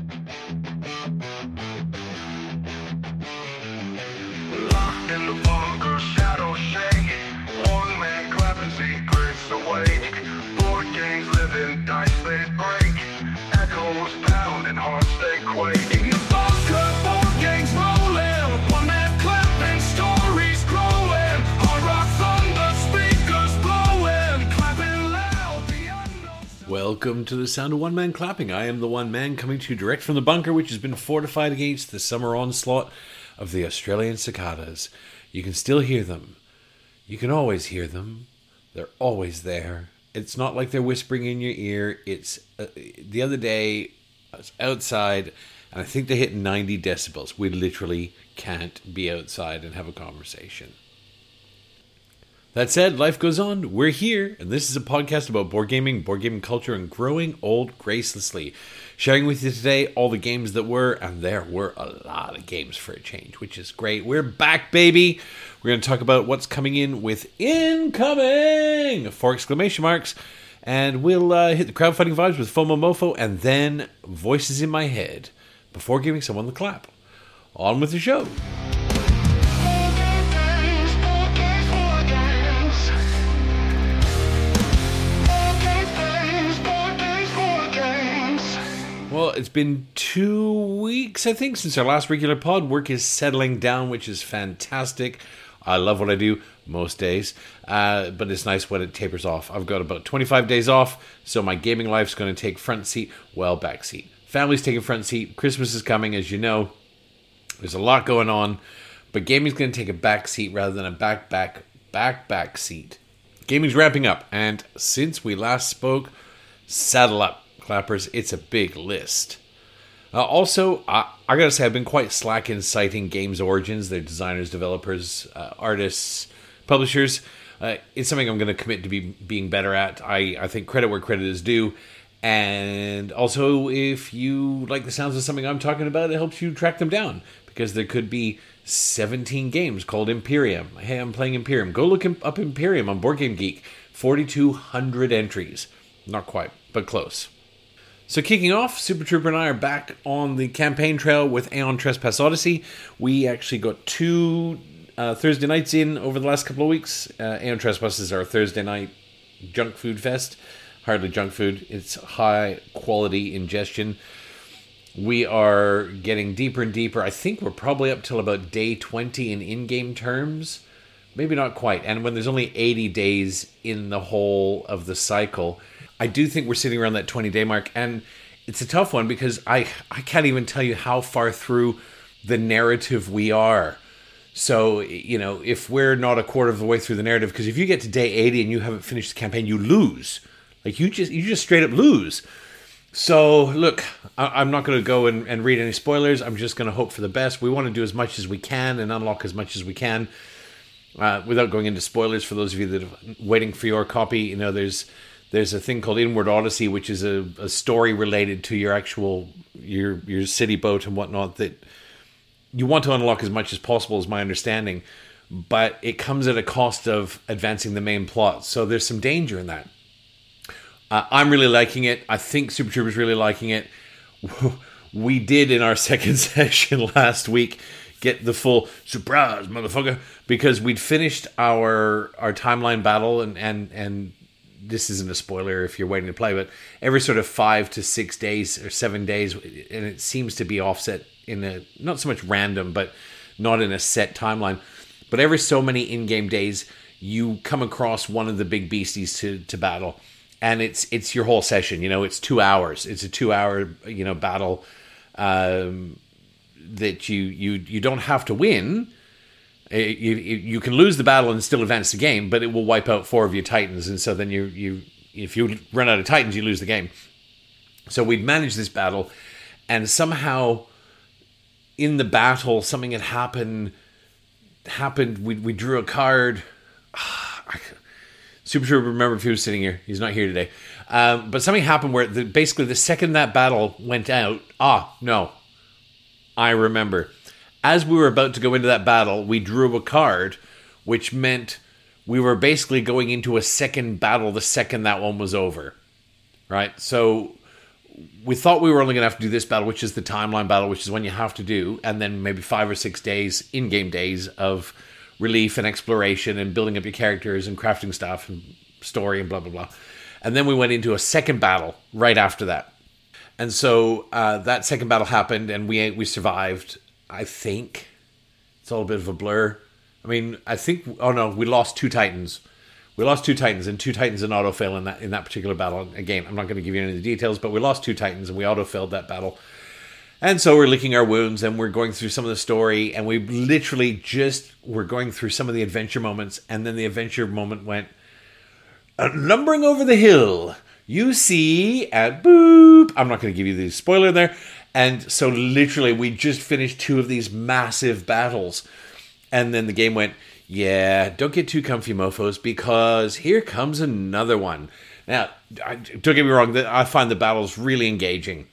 Locked in the bunker, shadows shake. One man clapping secrets awake. Board games living, dice they break. Echoes pounding, hearts they quake. In the bunker, board games rolling. One man clapping, stories growing. Hard rock thunder, speakers blowing. Clapping loud, the unknown. Welcome to the sound of one man clapping. I am the one man coming to you direct from the bunker, which has been fortified against the summer onslaught of the Australian cicadas. You can still hear them. You can always hear them. They're always there. It's not like they're whispering in your ear. It's the other day I was outside and I think they hit 90 decibels. We literally can't be outside and have a conversation. That said, life goes on. We're here, and this is a podcast about board gaming culture, and growing old gracelessly. Sharing with you today all the games that were, and there were a lot of games for a change, which is great. We're back, baby! We're going to talk about what's coming in with incoming! 4 exclamation marks. And we'll hit the crowdfunding vibes with FOMO Mofo, and then voices in my head before giving someone the clap. On with the show. Well, it's been 2 weeks, I think, since our last regular pod. Work is settling down, which is fantastic. I love what I do most days, but it's nice when it tapers off. I've got about 25 days off, so my gaming life's going to take front seat, well, back seat. Family's taking front seat. Christmas is coming, as you know. There's a lot going on, but gaming's going to take a back seat rather than a back seat. Gaming's ramping up, and since we last spoke, saddle up. Clappers, it's a big list. Also, I gotta say, I've been quite slack in citing games origins, their designers, developers, artists, publishers. It's something I'm going to commit to being better at. I think credit where credit is due. And also, if you like the sounds of something I'm talking about, it helps you track them down. Because there could be 17 games called Imperium. Hey, I'm playing Imperium. Go look up Imperium on Board Game Geek. 4,200 entries. Not quite, but close. So kicking off, Super Trooper and I are back on the campaign trail with Aeon Trespass Odyssey. We actually got 2 Thursday nights in over the last couple of weeks. Aeon Trespass is our Thursday night junk food fest. Hardly junk food. It's high quality ingestion. We are getting deeper and deeper. I think we're probably up till about day 20 in in-game terms. Maybe not quite. And when there's only 80 days in the whole of the cycle, I do think we're sitting around that 20-day mark, and it's a tough one because I can't even tell you how far through the narrative we are. So, you know, if we're not a quarter of the way through the narrative, because if you get to day 80 and you haven't finished the campaign, you lose. Like, you just straight up lose. So, look, I'm not going to go and read any spoilers. I'm just going to hope for the best. We want to do as much as we can and unlock as much as we can without going into spoilers. For those of you that are waiting for your copy, you know, there's a thing called Inward Odyssey, which is a story related to your actual your city boat and whatnot that you want to unlock as much as possible, is my understanding. But it comes at a cost of advancing the main plot. So there's some danger in that. I'm really liking it. I think Super Troopers really liking it. We did in our second session last week get the full surprise, motherfucker, because we'd finished our timeline battle and this isn't a spoiler if you're waiting to play, but every sort of 5 to 6 days or 7 days, and it seems to be offset in a, not so much random, but not in a set timeline, but every so many in-game days, you come across one of the big beasties to battle, and it's your whole session, you know, it's 2 hours. It's a 2-hour, you know, battle that you don't have to win. You can lose the battle and still advance the game, but it will wipe out 4 of your Titans, and so then if you run out of Titans, you lose the game. So we'd managed this battle, and somehow in the battle, something had happened. We drew a card. Super Trooper, remember if he was sitting here. He's not here today. But something happened where basically the second that battle went out, I remember. As we were about to go into that battle, we drew a card, which meant we were basically going into a second battle the second that one was over, right? So we thought we were only going to have to do this battle, which is the timeline battle, which is when you have to do, and then maybe 5 or 6 days, in-game days of relief and exploration and building up your characters and crafting stuff and story and blah, blah, blah. And then we went into a second battle right after that. And so that second battle happened, and we survived, I think. It's all a bit of a blur. I mean, I think... Oh, no, we lost 2 Titans. We lost 2 Titans, and 2 Titans in auto-fail in that particular battle. Again, I'm not going to give you any of the details, but we lost 2 Titans, and we auto-failed that battle. And so we're licking our wounds, and we're going through some of the story, and we literally just were going through some of the adventure moments, and then the adventure moment went, lumbering over the hill, you see, at boop. I'm not going to give you the spoiler there. And so literally, we just finished 2 of these massive battles. And then the game went, yeah, don't get too comfy, mofos, because here comes another one. Now, don't get me wrong, I find the battles really engaging.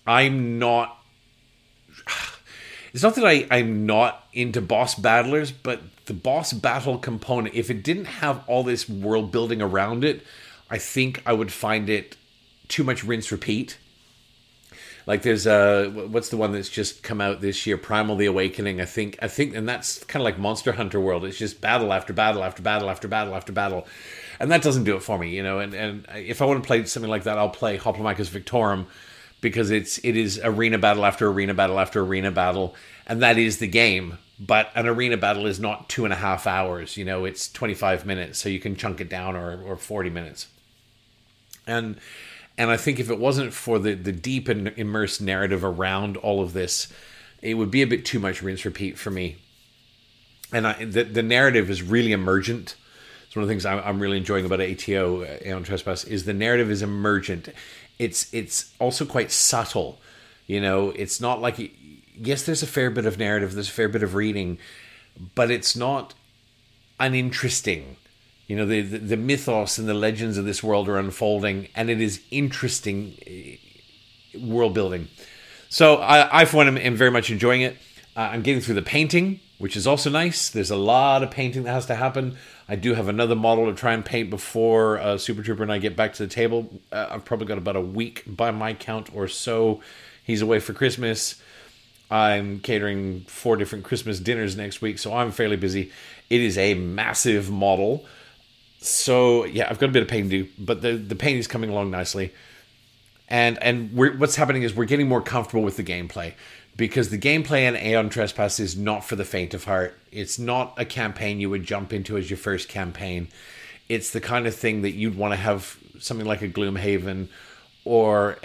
It's not that I'm not into boss battlers, but the boss battle component, if it didn't have all this world building around it, I think I would find it too much rinse repeat. Like there's what's the one that's just come out this year? Primal the Awakening, I think, and that's kind of like Monster Hunter World. It's just battle after battle after battle after battle after battle, and that doesn't do it for me, you know. And if I want to play something like that, I'll play Hoplomachus Victorum, because it is arena battle after arena battle after arena battle, and that is the game. But an arena battle is not 2.5 hours, you know. It's 25 minutes, so you can chunk it down, or 40 minutes, And I think if it wasn't for the deep and immersed narrative around all of this, it would be a bit too much rinse repeat for me. And the narrative is really emergent. It's one of the things I'm really enjoying about ATO, Aeon Trespass, is the narrative is emergent. It's also quite subtle. You know, it's not like... Yes, there's a fair bit of narrative, there's a fair bit of reading, but it's not uninteresting. You know, the mythos and the legends of this world are unfolding, and it is interesting world building. So I for one, am very much enjoying it. I'm getting through the painting, which is also nice. There's a lot of painting that has to happen. I do have another model to try and paint before Super Trooper and I get back to the table. I've probably got about a week by my count or so. He's away for Christmas. I'm catering 4 different Christmas dinners next week, so I'm fairly busy. It is a massive model. So, yeah, I've got a bit of painting to do, but the painting is coming along nicely. And what's happening is we're getting more comfortable with the gameplay, because the gameplay in Aeon Trespass is not for the faint of heart. It's not a campaign you would jump into as your first campaign. It's the kind of thing that you'd want to have something like a Gloomhaven or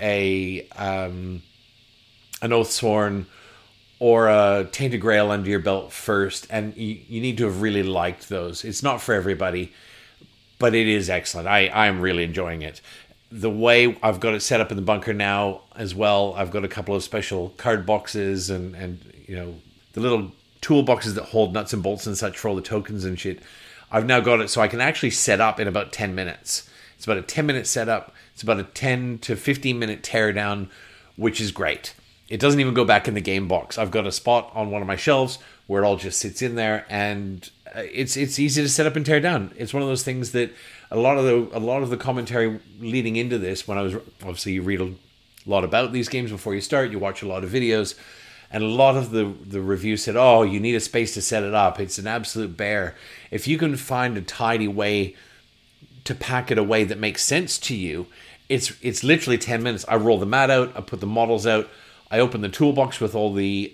an Oathsworn or a Tainted Grail under your belt first, and you need to have really liked those. It's not for everybody, but it is excellent. I'm really enjoying it. The way I've got it set up in the bunker now as well, I've got a couple of special card boxes and you know, the little toolboxes that hold nuts and bolts and such for all the tokens and shit. I've now got it so I can actually set up in about 10 minutes. It's about a 10-minute setup. It's about a 10 to 15-minute teardown, which is great. It doesn't even go back in the game box. I've got a spot on one of my shelves where it all just sits in there, and it's easy to set up and tear down. It's one of those things that a lot of the commentary leading into this, when I was obviously, you read a lot about these games before you start, you watch a lot of videos, and a lot of the reviews said, "Oh, you need a space to set it up. It's an absolute bear." If you can find a tidy way to pack it away that makes sense to you, it's literally 10 minutes. I roll the mat out, I put the models out, I open the toolbox with all the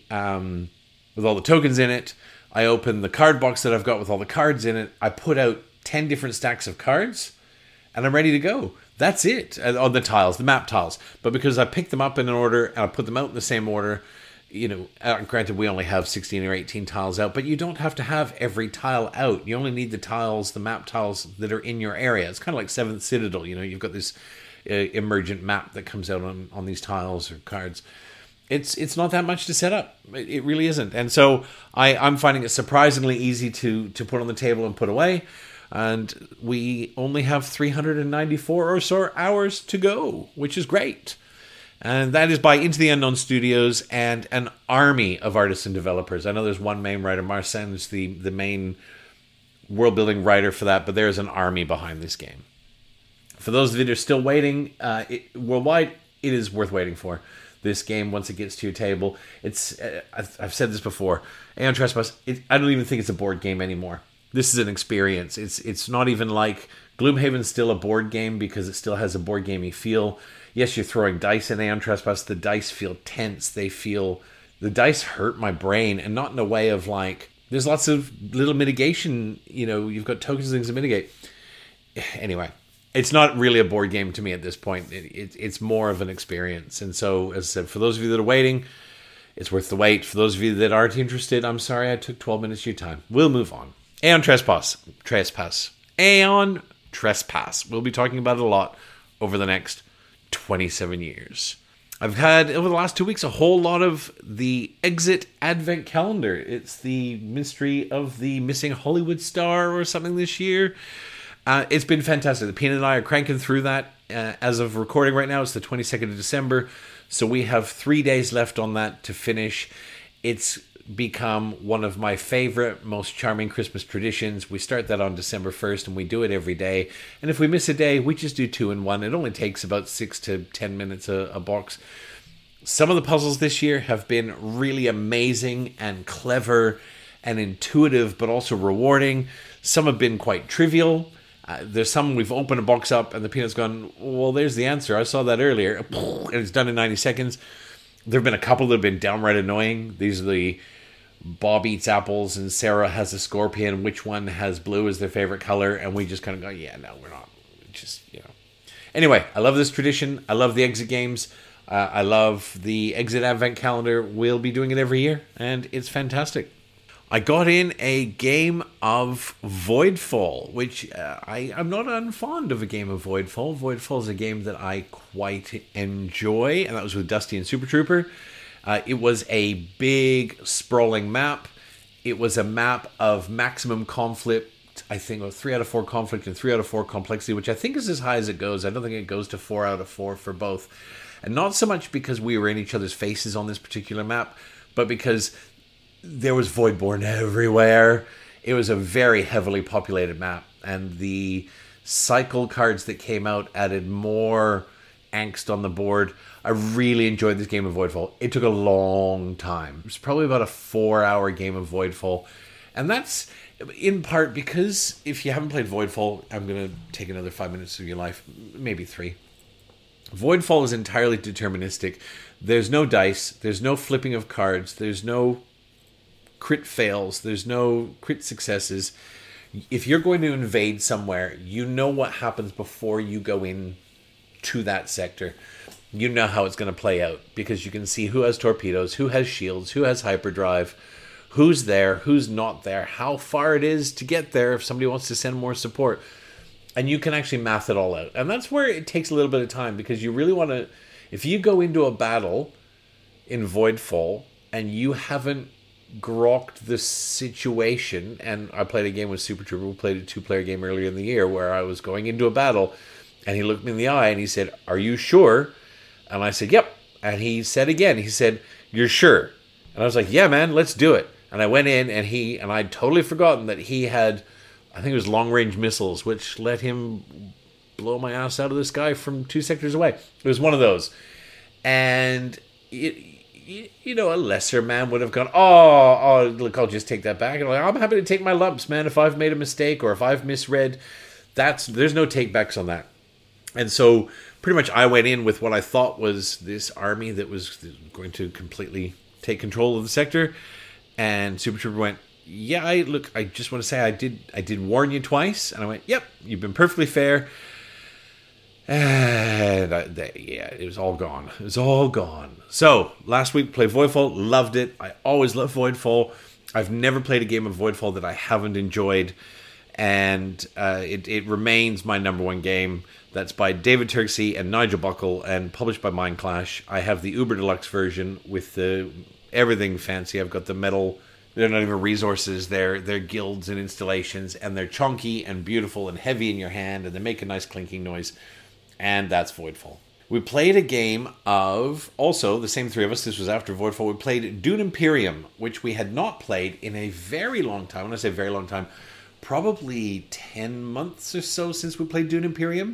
tokens in it. I open the card box that I've got with all the cards in it. I put out 10 different stacks of cards, and I'm ready to go. That's it. On the tiles, the map tiles. But because I picked them up in an order, and I put them out in the same order, you know, granted we only have 16 or 18 tiles out, but you don't have to have every tile out. You only need the tiles, the map tiles that are in your area. It's kind of like 7th Citadel. You know, you've got this emergent map that comes out on these tiles or cards. It's not that much to set up. It really isn't. And so I'm finding it surprisingly easy to put on the table and put away. And we only have 394 or so hours to go, which is great. And that is by Into the Unknown Studios and an army of artists and developers. I know there's one main writer, Marcin is the main world-building writer for that, but there's an army behind this game. For those of you that are still waiting, worldwide, it is worth waiting for. This game, once it gets to your table, it's I've said this before. Aeon Trespass, I don't even think it's a board game anymore. This is an experience. It's not even like Gloomhaven's still a board game because it still has a board gamey feel. Yes, you're throwing dice in Aeon Trespass. The dice feel tense. The dice hurt my brain, and not in a way of like, there's lots of little mitigation, you've got tokens and things to mitigate. Anyway, it's not really a board game to me at this point. It's more of an experience. And so, as I said, for those of you that are waiting, it's worth the wait. For those of you that aren't interested, I'm sorry I took 12 minutes of your time. We'll move on. Aeon Trespass. Aeon Trespass. We'll be talking about it a lot over the next 27 years. I've had, over the last 2 weeks, a whole lot of the Exit Advent Calendar. It's the mystery of the missing Hollywood star or something this year. It's been fantastic. The Peanut and I are cranking through that. As of recording right now, it's the 22nd of December. So we have 3 days left on that to finish. It's become one of my favorite, most charming Christmas traditions. We start that on December 1st and we do it every day. And if we miss a day, we just do 2 in 1. It only takes about 6 to 10 minutes a box. Some of the puzzles this year have been really amazing and clever and intuitive, but also rewarding. Some have been quite trivial. There's some we've opened a box up and the Peanut's gone, well, there's the answer. I saw that earlier. And it's done in 90 seconds. There have been a couple that have been downright annoying. These are the Bob eats apples and Sarah has a scorpion. Which one has blue as their favorite color? And we just kind of go, yeah, no, we're not. Just, Anyway, I love this tradition. I love the exit games. I love the Exit Advent Calendar. We'll be doing it every year, and it's fantastic. I got in a game of Voidfall, which I'm not unfond of a game of Voidfall. Voidfall is a game that I quite enjoy, and that was with Dusty and Super Trooper. It was a big, sprawling map. It was a map of maximum conflict, I think, 3 out of 4 conflict and 3 out of 4 complexity, which I think is as high as it goes. I don't think it goes to 4 out of 4 for both. And not so much because we were in each other's faces on this particular map, but because there was Voidborn everywhere. It was a very heavily populated map, and the cycle cards that came out added more angst on the board. I really enjoyed this game of Voidfall. It took a long time. It was probably about a 4-hour game of Voidfall. And that's in part because if you haven't played Voidfall, I'm going to take another 5 minutes of your life, maybe 3. Voidfall is entirely deterministic. There's no dice. There's no flipping of cards. There's no crit fails. There's no crit successes. If you're going to invade somewhere, you know what happens before you go in to that sector. You know how it's going to play out because you can see who has torpedoes, who has shields, who has hyperdrive, who's there, who's not there, how far it is to get there if somebody wants to send more support. And you can actually math it all out. And that's where it takes a little bit of time because you really want to, if you go into a battle in Voidfall and you haven't grokked the situation, and I played a game with Super Trooper, we played a 2-player game earlier in the year where I was going into a battle and he looked me in the eye and he said, "Are you sure?" And I said, "Yep." And he said again, he said, "You're sure?" And I was like, "Yeah, man, let's do it." And I went in and I'd totally forgotten that he had, I think it was long-range missiles, which let him blow my ass out of the sky from 2 sectors away. It was one of those. And, a lesser man would have gone, oh, look, I'll just take that back. And I'm happy to take my lumps, man, if I've made a mistake or if I've misread. There's no take-backs on that. And so pretty much I went in with what I thought was this army that was going to completely take control of the sector. And Super Trooper went, "Yeah, I just want to say I did warn you twice." And I went, "Yep, you've been perfectly fair." And it was all gone. It was all gone. So last week played Voidfall, loved it. I always love Voidfall. I've never played a game of Voidfall that I haven't enjoyed. And it remains my number one game. That's by David Turksey and Nigel Buckle and published by Mindclash. I have the Uber Deluxe version with the everything fancy. I've got the metal. They're not even resources. They're guilds and installations. And they're chunky and beautiful and heavy in your hand. And they make a nice clinking noise. And that's Voidfall. We played a game of, also, the same 3 of us. This was after Voidfall. We played Dune Imperium, which we had not played in a very long time. When I say very long time, probably 10 months or so since we played Dune Imperium.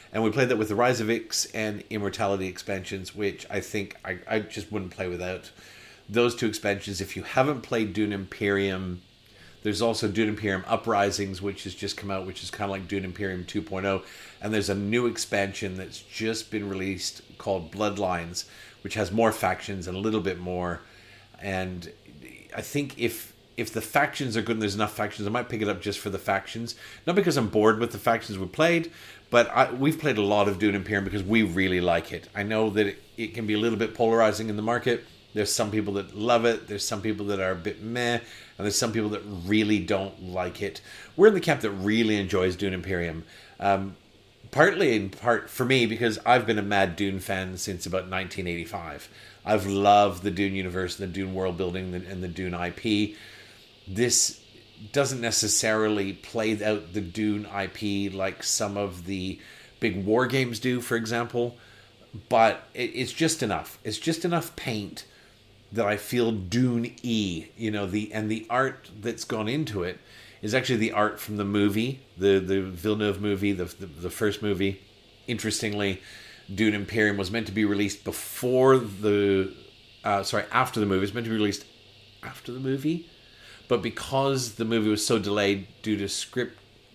And we played that with the Rise of Ix and Immortality expansions, which I think I just wouldn't play without those two expansions. If you haven't played Dune Imperium, there's also Dune Imperium Uprisings, which has just come out, which is kind of like Dune Imperium 2.0. And there's a new expansion that's just been released called Bloodlines, which has more factions and a little bit more. And I think if the factions are good and there's enough factions, I might pick it up just for the factions. Not because I'm bored with the factions we played, but we've played a lot of Dune Imperium because we really like it. I know that it can be a little bit polarizing in the market. There's some people that love it. There's some people that are a bit meh. And there's some people that really don't like it. We're in the camp that really enjoys Dune Imperium. Partly in part for me because I've been a mad Dune fan since about 1985. I've loved the Dune universe, the Dune world building, and the Dune IP. This doesn't necessarily play out the Dune IP like some of the big war games do, for example. But it's just enough. It's just enough paint that I feel Dune-y, and the art that's gone into it is actually the art from the movie, the Villeneuve movie, the first movie. Interestingly, Dune Imperium was meant to be released after the movie. It was meant to be released after the movie, but because the movie was so delayed due to script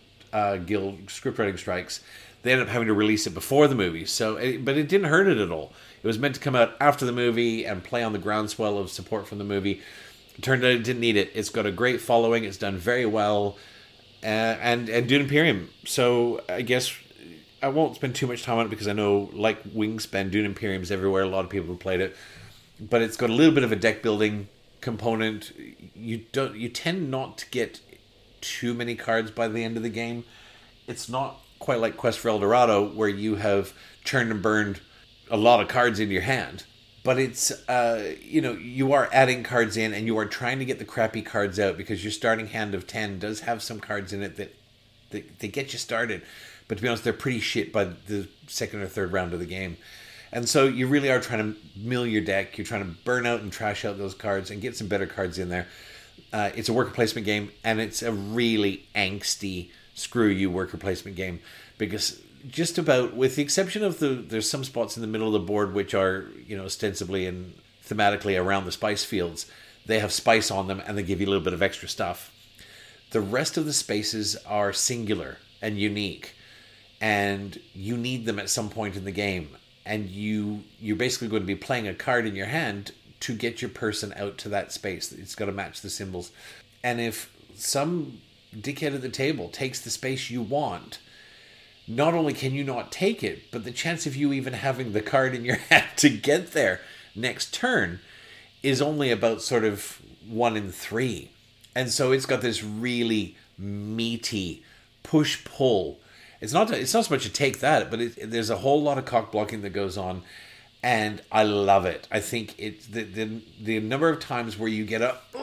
writing strikes, they ended up having to release it before the movie. But it didn't hurt it at all. It was meant to come out after the movie and play on the groundswell of support from the movie. It turned out it didn't need it. It's got a great following. It's done very well. And Dune Imperium. So I guess I won't spend too much time on it because I know, like Wingspan, Dune Imperium's everywhere. A lot of people have played it. But it's got a little bit of a deck building component. You tend not to get too many cards by the end of the game. It's not quite like Quest for El Dorado, where you have churned and burned a lot of cards in your hand. But it's, you are adding cards in and you are trying to get the crappy cards out because your starting hand of 10 does have some cards in it that get you started. But to be honest, they're pretty shit by the second or third round of the game. And so you really are trying to mill your deck. You're trying to burn out and trash out those cards and get some better cards in there. It's a worker placement game, and it's a really angsty screw you worker placement game because just about, with the exception of there's some spots in the middle of the board which are, ostensibly and thematically around the spice fields. They have spice on them and they give you a little bit of extra stuff. The rest of the spaces are singular and unique, and you need them at some point in the game. And you're basically going to be playing a card in your hand to get your person out to that space. It's got to match the symbols. And if some dickhead at the table takes the space you want, not only can you not take it, but the chance of you even having the card in your hand to get there next turn is only about sort of 1 in 3. And so it's got this really meaty push-pull. It's not so much a take that, but there's a whole lot of cock blocking that goes on, and I love it. I think it's the number of times where you get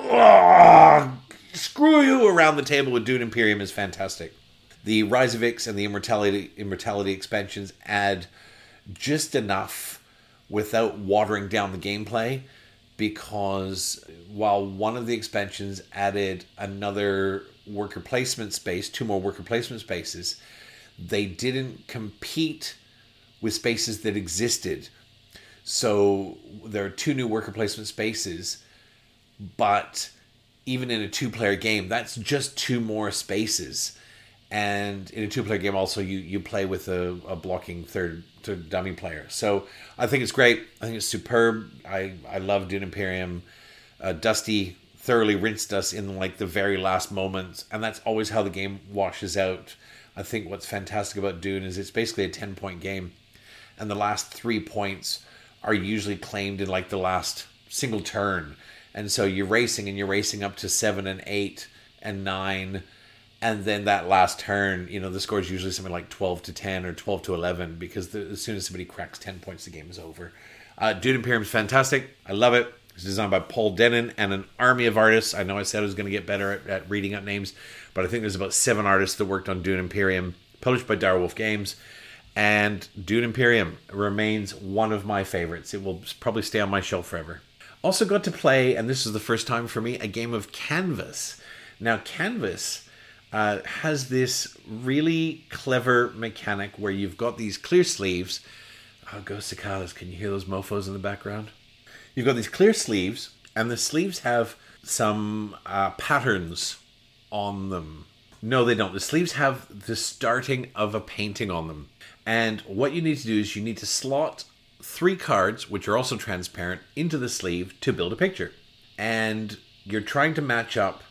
screw you around the table with Dune Imperium is fantastic. The Rise of Ix and the Immortality expansions add just enough without watering down the gameplay, because while one of the expansions added another worker placement space, 2 more worker placement spaces, they didn't compete with spaces that existed. So there are 2 new worker placement spaces, but even in a 2-player game, that's just 2 more spaces. And in a 2-player game also, you play with a blocking third to dummy player. So I think it's great. I think it's superb. I love Dune Imperium. Dusty thoroughly rinsed us in like the very last moments, and that's always how the game washes out. I think what's fantastic about Dune is it's basically a 10-point game, and the last 3 points are usually claimed in like the last single turn. And so you're racing up to 7 and 8 and 9, and then that last turn, the score is usually something like 12-10 or 12-11, because as soon as somebody cracks 10 points, the game is over. Dune Imperium is fantastic. I love it. It's designed by Paul Dennen and an army of artists. I know I said I was going to get better at reading out names, but I think there's about 7 artists that worked on Dune Imperium, published by Direwolf Games. And Dune Imperium remains one of my favorites. It will probably stay on my shelf forever. Also got to play, and this is the first time for me, a game of Canvas. Now, Canvas, has this really clever mechanic where you've got these clear sleeves. Oh, Ghost Cicadas, can you hear those mofos in the background? You've got these clear sleeves, and the sleeves have some patterns on them. No, they don't. The sleeves have the starting of a painting on them. And what you need to do is you need to slot 3 cards, which are also transparent, into the sleeve to build a picture. And you're trying to match up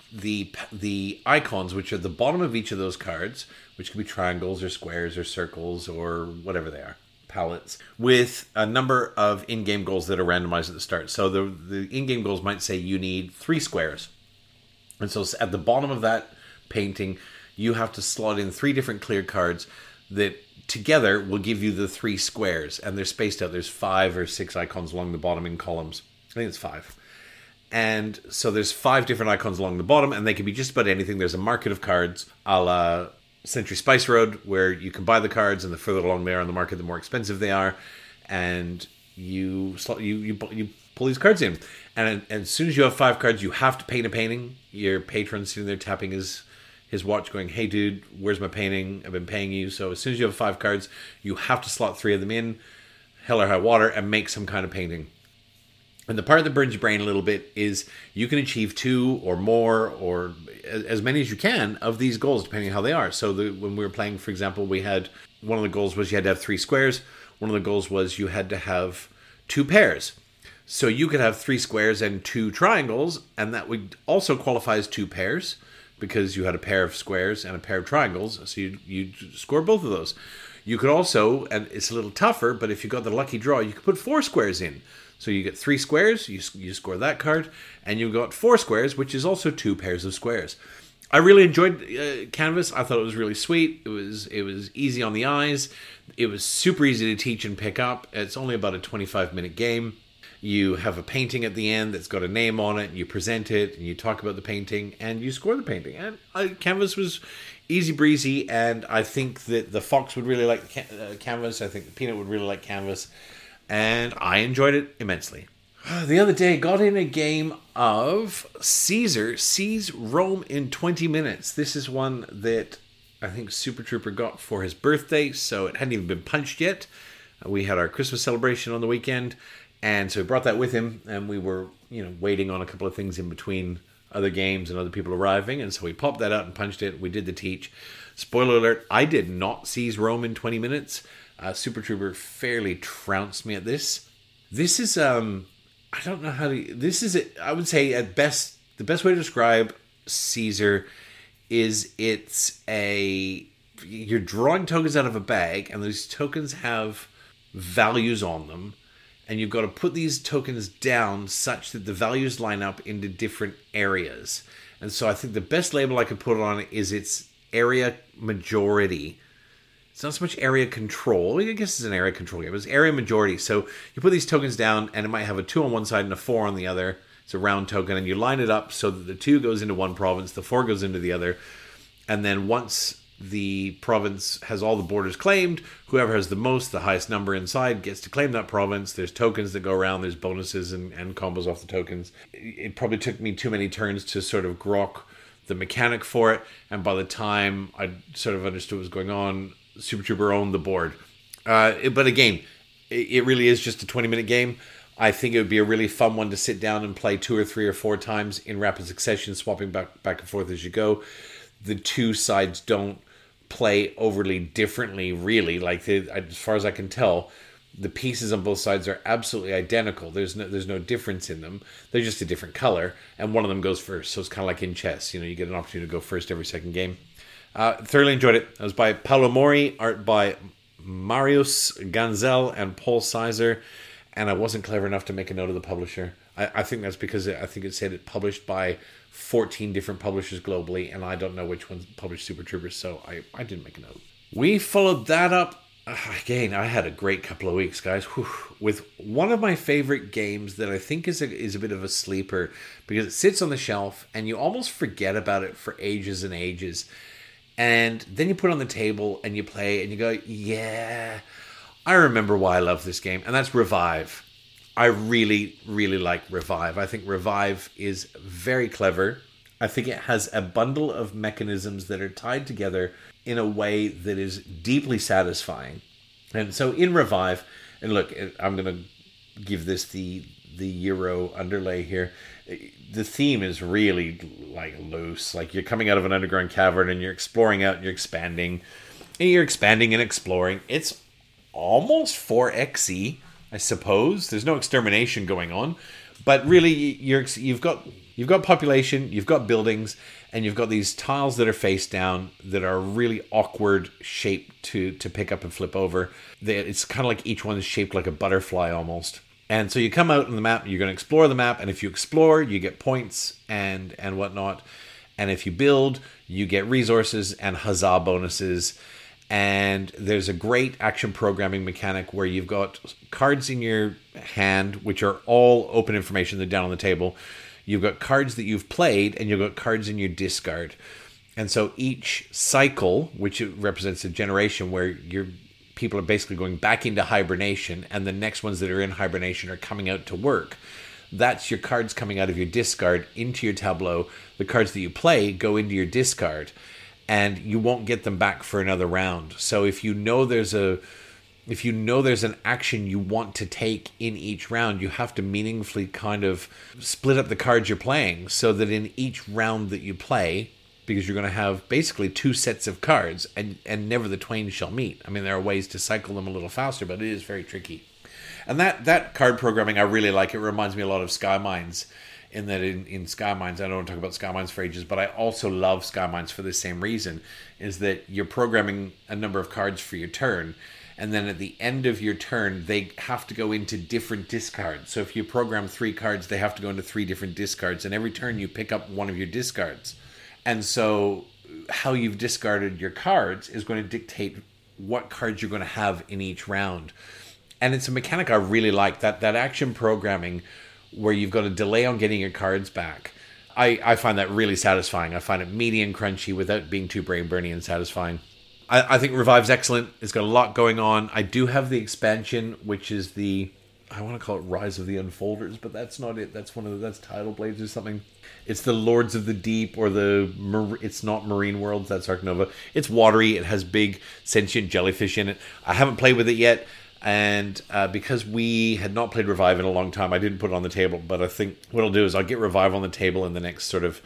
the icons, which are at the bottom of each of those cards, which can be triangles or squares or circles or whatever they are, palettes, with a number of in-game goals that are randomized at the start. So the in-game goals might say you need 3 squares. And so at the bottom of that painting, you have to slot in 3 different clear cards that together will give you the 3 squares. And they're spaced out. There's 5 or 6 icons along the bottom in columns. I think it's 5. And so there's 5 different icons along the bottom, and they can be just about anything. There's a market of cards, a la Century Spice Road, where you can buy the cards, and the further along they are on the market, the more expensive they are. And you pull these cards in. And as soon as you have 5 cards, you have to paint a painting. Your patron's sitting there tapping his watch going, hey dude, where's my painting? I've been paying you. So as soon as you have 5 cards, you have to slot 3 of them in, hell or high water, and make some kind of painting. And the part that burns your brain a little bit is you can achieve 2 or more or as many as you can of these goals, depending on how they are. So when we were playing, for example, we had one of the goals was you had to have 3 squares. One of the goals was you had to have 2 pairs. So you could have 3 squares and 2 triangles, and that would also qualify as 2 pairs because you had a pair of squares and a pair of triangles. So you score both of those. You could also, and it's a little tougher, but if you got the lucky draw, you could put 4 squares in. So you get 3 squares, you score that card, and you got 4 squares, which is also 2 pairs of squares. I really enjoyed Canvas. I thought it was really sweet. It was easy on the eyes. It was super easy to teach and pick up. It's only about a 25-minute game. You have a painting at the end that's got a name on it. You present it, and you talk about the painting, and you score the painting. And Canvas was easy breezy, and I think that the Fox would really like Canvas. I think the Peanut would really like Canvas. And I enjoyed it immensely. The other day, got in a game of Caesar Sees Rome in 20 minutes. This is one that I think Super Trooper got for his birthday, so it hadn't even been punched yet. We had our Christmas celebration on the weekend, and so he brought that with him, and we were, waiting on a couple of things in between other games and other people arriving, and so we popped that out and punched it. We did the teach. Spoiler alert, I did not seize Rome in 20 minutes. Super Trooper fairly trounced me at this. This is, I don't know how to... This is, I would say, at best, the best way to describe Caesar is you're drawing tokens out of a bag, and those tokens have values on them, and you've got to put these tokens down such that the values line up into different areas. And so I think the best label I could put on it is its area majority. It's not so much area control. I guess it's an area control game. It's area majority. So you put these tokens down, and it might have a 2 on one side and a 4 on the other. It's a round token, and you line it up so that the 2 goes into one province, the 4 goes into the other. And then once the province has all the borders claimed, whoever has the highest number inside gets to claim that province. There's tokens that go around. There's bonuses and combos off the tokens. It probably took me too many turns to sort of grok the mechanic for it. And by the time I sort of understood what was going on, Super Trooper owned the board. But again, it really is just a 20-minute game. I think it would be a really fun one to sit down and play 2 or 3 or 4 times in rapid succession, swapping back and forth as you go. The 2 sides don't play overly differently, really. As far as I can tell, the pieces on both sides are absolutely identical. There's no difference in them. They're just a different color, and one of them goes first. So it's kind of like in chess. You get an opportunity to go first every second game. Thoroughly enjoyed it. It was by Paolo Mori, art by Marius Ganzel and Paul Sizer, and I wasn't clever enough to make a note of the publisher. I think that's because I think it said it published by 14 different publishers globally, and I don't know which ones published Super Troopers, so I didn't make a note. We followed that up. Again, I had a great couple of weeks, guys, with one of my favorite games that I think is a bit of a sleeper because it sits on the shelf and you almost forget about it for ages and ages. And then you put it on the table and you play and you go, yeah, I remember why I love this game. And that's Revive. I really, really like Revive. I think Revive is very clever. I think it has a bundle of mechanisms that are tied together in a way that is deeply satisfying. And so in Revive, and look, I'm going to give this the Euro underlay here. The theme is really like loose. Like you're coming out of an underground cavern and you're exploring out and you're expanding. And you're expanding and exploring. It's almost 4XE, I suppose. There's no extermination going on. But really, you've got population, you've got buildings, and you've got these tiles that are face down that are really awkward shaped to pick up and flip over. It's kind of like each one is shaped like a butterfly almost. And so you come out on the map, you're going to explore the map, and if you explore, you get points and whatnot. And if you build, you get resources and huzzah bonuses. And there's a great action programming mechanic where you've got cards in your hand, which are all open information. They're down on the table. You've got cards that you've played, and you've got cards in your discard. And so each cycle, which represents a generation where your people are basically going back into hibernation, and the next ones that are in hibernation are coming out to work. That's your cards coming out of your discard into your tableau. The cards that you play go into your discard, and you won't get them back for another round. So if you know there's an action you want to take in each round, you have to meaningfully kind of split up the cards you're playing so that in each round that you play, because you're going to have basically two sets of cards and never the twain shall meet. I mean, there are ways to cycle them a little faster, but it is very tricky. And that card programming, I really like. It reminds me a lot of Sky Mines, in that in Sky Mines, I don't want to talk about Sky Mines for ages, but I also love Sky Mines for the same reason, is that you're programming a number of cards for your turn, and then at the end of your turn, they have to go into different discards. So if you program 3 cards, they have to go into 3 different discards, and every turn you pick up one of your discards. And so how you've discarded your cards is going to dictate what cards you're going to have in each round. And it's a mechanic I really like, that action programming where you've got a delay on getting your cards back. I find that really satisfying. I find it meaty and crunchy without being too brain-burny and satisfying. I think Revive's excellent. It's got a lot going on. I do have the expansion, which is I want to call it Rise of the Unfolders, but that's not it. That's that's Tidal Blades or something. It's the Lords of the Deep, or it's not Marine Worlds, that's Ark Nova. It's watery, it has big sentient jellyfish in it. I haven't played with it yet, and because we had not played Revive in a long time, I didn't put it on the table, but I think what I'll do is I'll get Revive on the table in the next sort of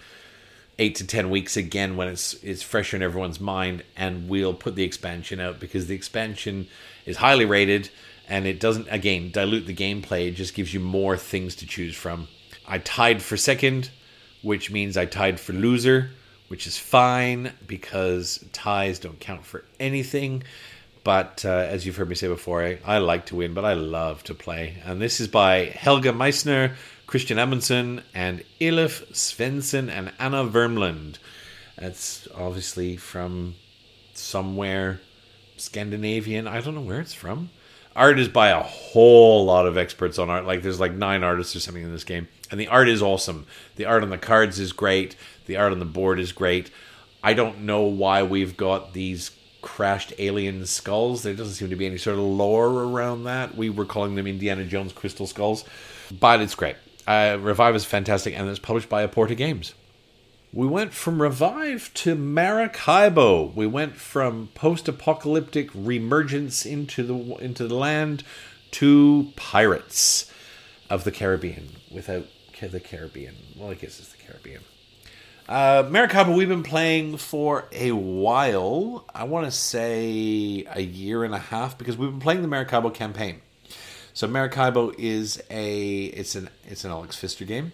8 to 10 weeks again when it's fresher in everyone's mind, and we'll put the expansion out, because the expansion is highly rated, and it doesn't, again, dilute the gameplay. It just gives you more things to choose from. I tied for second, which means I tied for loser, which is fine because ties don't count for anything. But as you've heard me say before, I like to win, but I love to play. And this is by Helga Meissner, Christian Amundsen, and Elif Svensson and Anna Vermland. That's obviously from somewhere Scandinavian. I don't know where it's from. Art is by a whole lot of experts on art. Like there's like 9 artists or something in this game. And the art is awesome. The art on the cards is great. The art on the board is great. I don't know why we've got these crashed alien skulls. There doesn't seem to be any sort of lore around that. We were calling them Indiana Jones crystal skulls. But it's great. Revive is fantastic, and it's published by Aporta Games. We went from Revive to Maracaibo. We went from post-apocalyptic reemergence into the land to Pirates of the Caribbean without the Caribbean. Well, I guess it's the Caribbean. Maracaibo we've been playing for a while. I want to say a year and a half, because we've been playing the Maracaibo campaign. So Maracaibo is an Alex Pfister game.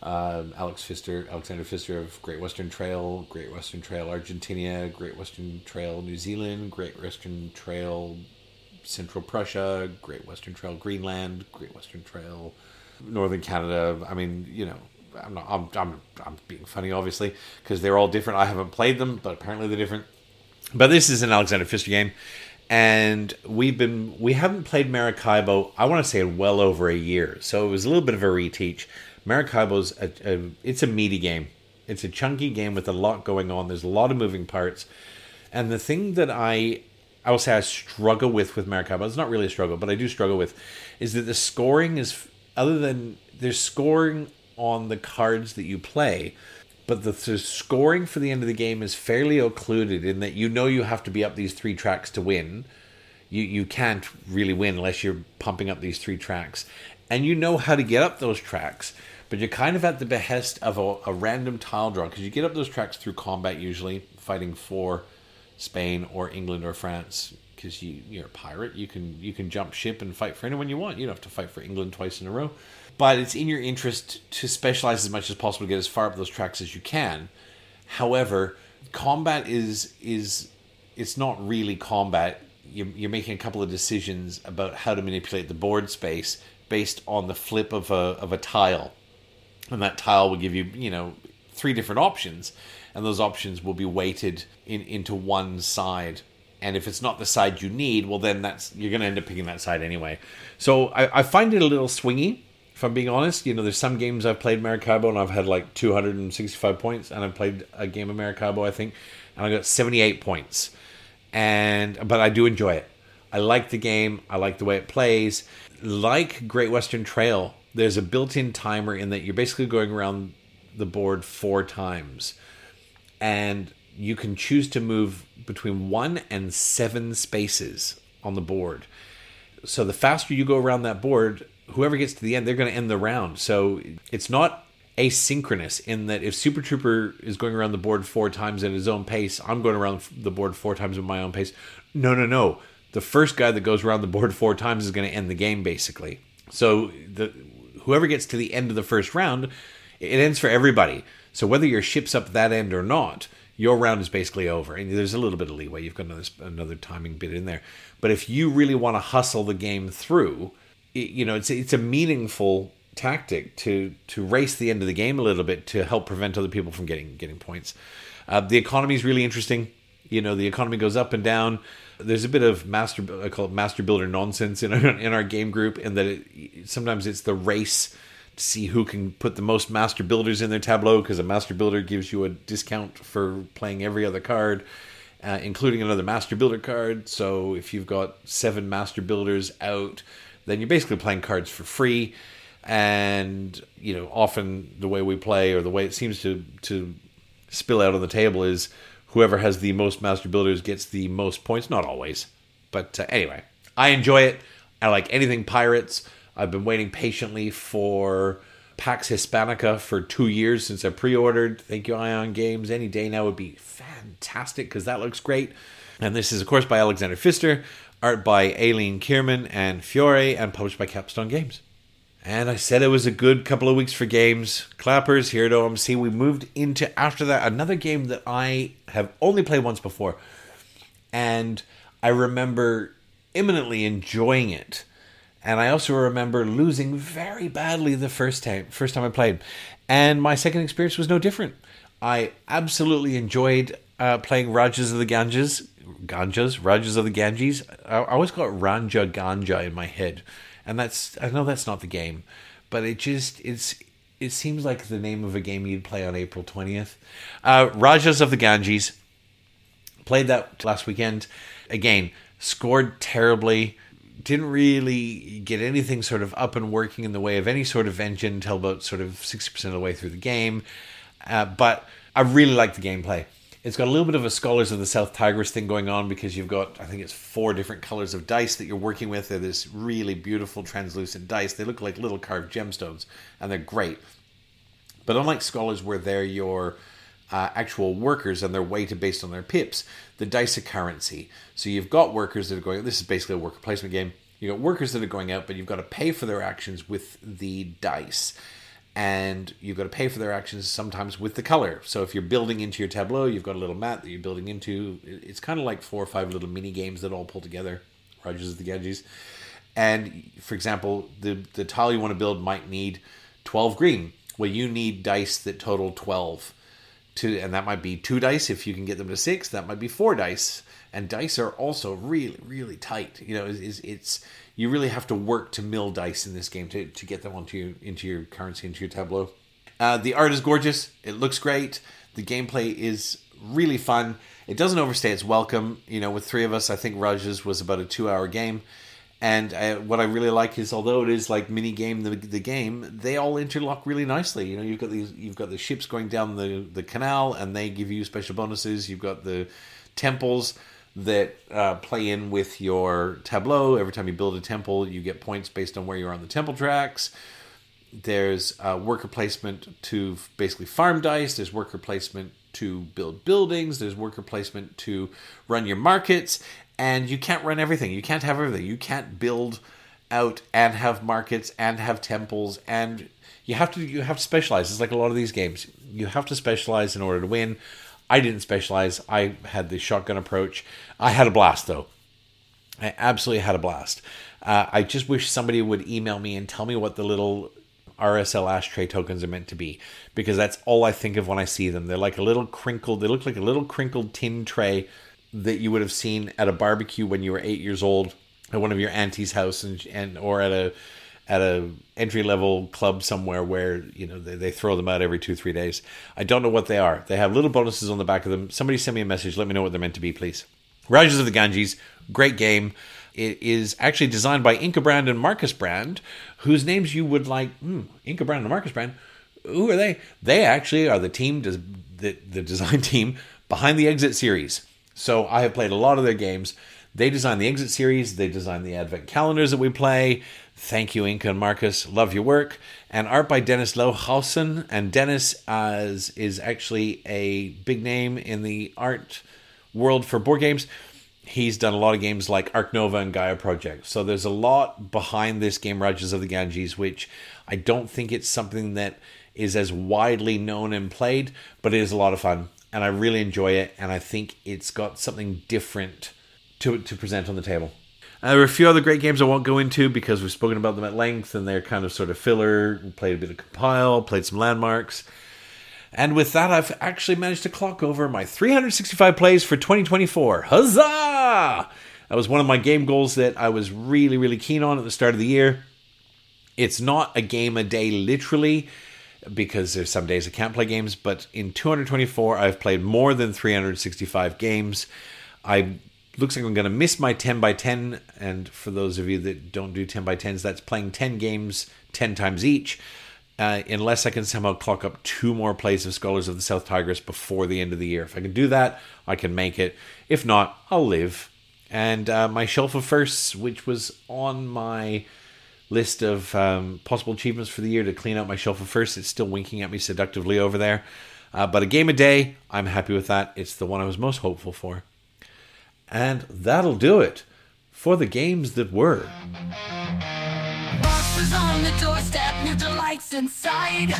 Alexander Pfister of Great Western Trail, Great Western Trail Argentina, Great Western Trail New Zealand, Great Western Trail Central Prussia, Great Western Trail Greenland, Great Western Trail Northern Canada. I mean, you know, I'm being funny, obviously, because they're all different. I haven't played them, but apparently they're different. But this is an Alexander Pfister game, and we haven't played Maracaibo, I want to say, in well over a year. So it was a little bit of a reteach. Maracaibo's it's a meaty game. It's a chunky game with a lot going on. There's a lot of moving parts. And the thing that I will say I struggle with Maracaibo, it's not really a struggle, but I do struggle with, is that the scoring is, other than there's scoring on the cards that you play, but the scoring for the end of the game is fairly occluded in that you have to be up these 3 tracks to win. You can't really win unless you're pumping up these 3 tracks. And you know how to get up those tracks, but you're kind of at the behest of a random tile draw, because you get up those tracks through combat, usually fighting for Spain or England or France, because you're a pirate. You can jump ship and fight for anyone you want. You don't have to fight for England twice in a row. But it's in your interest to specialize as much as possible to get as far up those tracks as you can. However, combat it's not really combat. You're making a couple of decisions about how to manipulate the board space based on the flip of a tile. And that tile will give you, 3 different options. And those options will be weighted into one side. And if it's not the side you need, well, then you're going to end up picking that side anyway. So I find it a little swingy, if I'm being honest. There's some games I've played Maracaibo and I've had like 265 points. And I've played a game of Maracaibo, I think, and I got 78 points. But I do enjoy it. I like the game. I like the way it plays. Like Great Western Trail, there's a built-in timer in that you're basically going around the board 4 times. And you can choose to move between 1 and 7 spaces on the board. So the faster you go around that board, whoever gets to the end, they're going to end the round. So it's not asynchronous in that if Super Trooper is going around the board 4 times at his own pace, I'm going around the board 4 times at my own pace. No. The first guy that goes around the board 4 times is going to end the game, basically. So whoever gets to the end of the first round, it ends for everybody. So whether your ship's up that end or not, your round is basically over. And there's a little bit of leeway. You've got another timing bit in there. But if you really want to hustle the game through, it's a meaningful tactic to race the end of the game a little bit to help prevent other people from getting points. The economy is really interesting. The economy goes up and down. There's a bit of I call it master builder nonsense in our game group, in that sometimes it's the race to see who can put the most master builders in their tableau, because a master builder gives you a discount for playing every other card, including another master builder card. So if you've got 7 master builders out, then you're basically playing cards for free. And often the way we play, or the way it seems to spill out on the table, is whoever has the most master builders gets the most points. Not always. But anyway, I enjoy it. I like anything pirates. I've been waiting patiently for Pax Hispanica for 2 years since I pre-ordered. Thank you, Ion Games. Any day now would be fantastic, because that looks great. And this is, of course, by Alexander Pfister, art by Aileen Kierman and Fiore, and published by Capstone Games. And I said it was a good couple of weeks for games. Clappers, here at OMC. We moved into, after that, another game that I have only played once before. And I remember imminently enjoying it. And I also remember losing very badly the first time I played. And my second experience was no different. I absolutely enjoyed playing Rajas of the Ganges. Rajas of the Ganges. I always call it Ranja Ganja in my head. And I know that's not the game, but it seems like the name of a game you'd play on April 20th. Rajas of the Ganges. Played that last weekend. Again, scored terribly. Didn't really get anything sort of up and working in the way of any sort of engine until about sort of 60% of the way through the game. But I really like the gameplay. It's got a little bit of a Scholars of the South Tigris thing going on, because you've got, I think it's 4 different colors of dice that you're working with. They're this really beautiful translucent dice. They look like little carved gemstones, and they're great. But unlike Scholars, where they're your actual workers and they're weighted based on their pips, the dice are currency. So you've got workers that are going, this is basically a worker placement game. You've got workers that are going out, but you've got to pay for their actions with the dice. And you've got to pay for their actions sometimes with the color. So if you're building into your tableau, you've got a little mat that you're building into. It's kind of like 4 or 5 little mini games that all pull together. Rajas of the Ganges. And for example, the tile you want to build might need 12 green. Well, you need dice that total 12. And that might be 2 dice. If you can get them to 6, that might be 4 dice. And dice are also really, really tight. It's you really have to work to mill dice in this game to get them into your currency, into your tableau. The art is gorgeous. It looks great. The gameplay is really fun. It doesn't overstay its welcome. With 3 of us, I think Rajas was about a 2-hour game. And what I really like is, although it is like mini game the game, they all interlock really nicely. You know, you've got the ships going down the canal, and they give you special bonuses. You've got the temples that play in with your tableau. Every time you build a temple, you get points based on where you are on the temple tracks. There's worker placement to basically farm dice. There's worker placement to build buildings. There's worker placement to run your markets. And you can't run everything. You can't have everything. You can't build out and have markets and have temples. And you have to specialize. It's like a lot of these games. You have to specialize in order to win. I didn't specialize. I had the shotgun approach. I had a blast, though. I absolutely had a blast. I just wish somebody would email me and tell me what the little RSL ashtray tokens are meant to be, because that's all I think of when I see them. They're like a little crinkled. They look like a little crinkled tin tray that you would have seen at a barbecue when you were 8 years old at one of your auntie's house, and or at a entry level club somewhere where, you know, they throw them out every 2-3 days. I don't know what they are. They have little bonuses on the back of them. Somebody send me a message. Let me know what they're meant to be, please. Rajas of the Ganges, great game. It is actually designed by Inka Brand and Marcus Brand, whose names you would like. Inka Brand and Marcus Brand. Who are they? They actually are the team, the design team behind the Exit series. So I have played a lot of their games. They designed the Exit series. They designed the Advent calendars that we play. Thank you, Inka and Marcus. Love your work. And art by Dennis Lohausen. And Dennis is actually a big name in the art world for board games. He's done a lot of games like Ark Nova and Gaia Project. So there's a lot behind this game, Rajas of the Ganges, which I don't think it's something that is as widely known and played, but it is a lot of fun. And I really enjoy it, and I think it's got something different to present on the table. There are a few other great games I won't go into because we've spoken about them at length, and they're kind of sort of filler. We played a bit of Compile, played some Landmarks. And with that, I've actually managed to clock over my 365 plays for 2024. Huzzah! That was one of my game goals that I was really, really keen on at the start of the year. It's not a game a day, literally, because there's some days I can't play games, but in 224, I've played more than 365 games. Looks like I'm going to miss my 10 by 10, and for those of you that don't do 10 by 10s, that's playing 10 games 10 times each, unless I can somehow clock up 2 more plays of Scholars of the South Tigris before the end of the year. If I can do that, I can make it. If not, I'll live. And my Shelf of Firsts, which was on my list of possible achievements for the year to clean out my Shelf of Firsts, it's still winking at me seductively over there. But a game a day, I'm happy with that. It's the one I was most hopeful for. And that'll do it for the games that were. Boxes on the doorstep, new delights inside.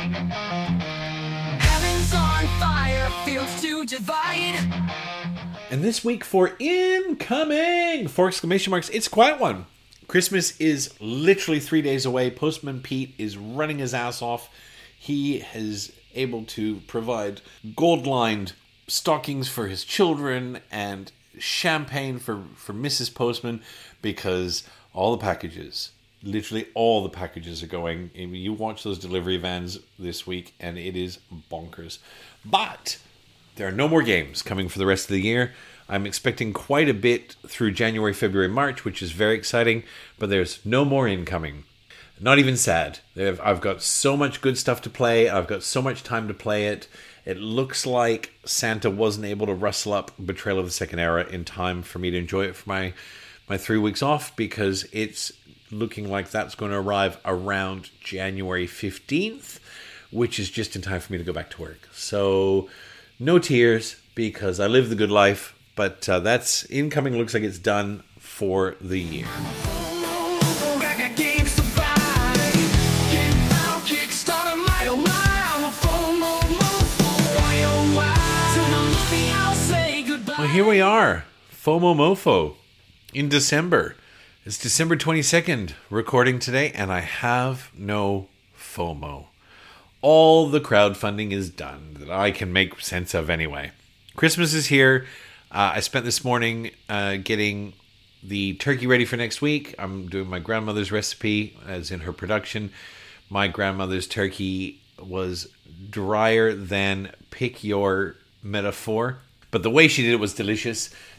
Heaven's on fire, fields to divide. And this week for incoming, 4 exclamation marks, it's a quiet one. Christmas is literally 3 days away. Postman Pete is running his ass off. He is able to provide gold-lined stockings for his children and champagne for Mrs. Postman, because all the packages, literally all the packages are going. I mean, you watch those delivery vans this week and it is bonkers. But there are no more games coming for the rest of the year. I'm expecting quite a bit through January, February, March, which is very exciting, but there's no more incoming. Not even sad. I've got so much good stuff to play. I've got so much time to play it. It looks like Santa wasn't able to rustle up Betrayal of the Second Era in time for me to enjoy it for my 3 weeks off, because it's looking like that's going to arrive around January 15th, which is just in time for me to go back to work. So no tears, because I live the good life. But that's incoming. Looks like it's done for the year. Well, here we are. FOMO Mofo in December. It's December 22nd, recording today, and I have no FOMO. All the crowdfunding is done that I can make sense of anyway. Christmas is here. I spent this morning getting the turkey ready for next week. I'm doing my grandmother's recipe, as in her production. My grandmother's turkey was drier than pick your metaphor. But the way she did it was delicious.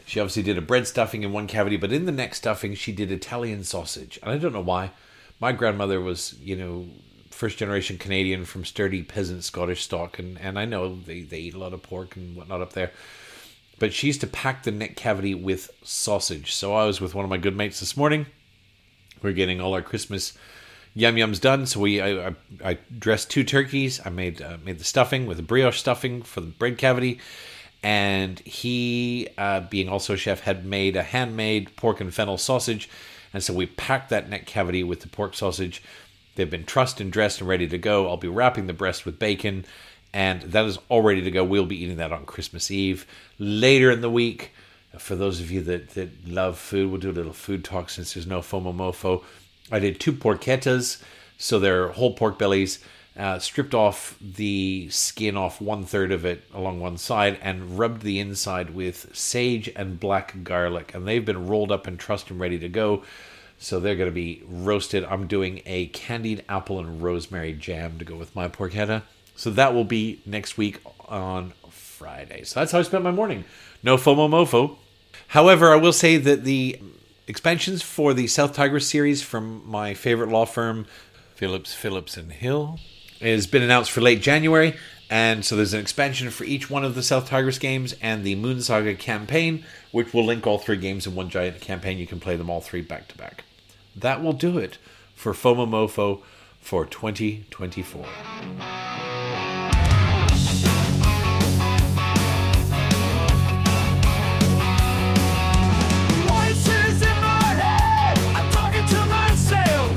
She obviously did a bread stuffing in one cavity, but in the neck stuffing, she did Italian sausage. And I don't know why. My grandmother was, first-generation Canadian from sturdy peasant Scottish stock, and I know they eat a lot of pork and whatnot up there. But she used to pack the neck cavity with sausage. So I was with one of my good mates this morning. We're getting all our Christmas yum-yums done. So I dressed 2 turkeys. I made the stuffing with a brioche stuffing for the bread cavity. And he, being also a chef, had made a handmade pork and fennel sausage. And so we packed that neck cavity with the pork sausage. They've been trussed and dressed and ready to go. I'll be wrapping the breast with bacon. And that is all ready to go. We'll be eating that on Christmas Eve. Later in the week, for those of you that love food, we'll do a little food talk since there's no FOMO mofo. I did 2 porchettas. So they're whole pork bellies. Stripped off the skin off 1/3 of it along one side and rubbed the inside with sage and black garlic. And they've been rolled up and trussed and ready to go. So they're going to be roasted. I'm doing a candied apple and rosemary jam to go with my porchetta. So that will be next week on Friday. So that's how I spent my morning. No FOMO mofo. However, I will say that the expansions for the South Tigris series from my favorite law firm, Phillips & Hill, has been announced for late January, and so there's an expansion for each one of the South Tigris games and the Moon Saga campaign, which will link all 3 games in one giant campaign. You can play them all 3 back to back. That will do it for FOMO Mofo for 2024. Voices in my head, I'm talking to myself.